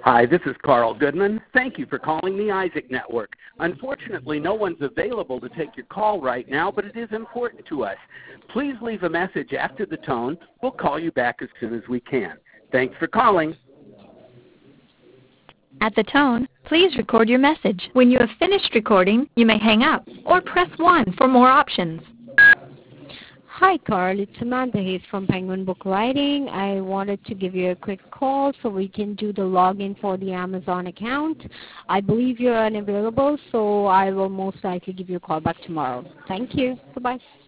Hi, this is Carl Goodman. Thank you for calling the Isaac Network. Unfortunately, no one's available to take your call right now, but it is important to us. Please leave a message after the tone. We'll call you back as soon as we can. Thanks for calling. At the tone, please record your message. When you have finished recording, you may hang up or press 1 for more options. Hi, Carl. It's Samantha Hayes from Penguin Book Writing. I wanted to give you a quick call so we can do the login for the Amazon account. I believe you're unavailable, so I will most likely give you a call back tomorrow. Thank you. Goodbye.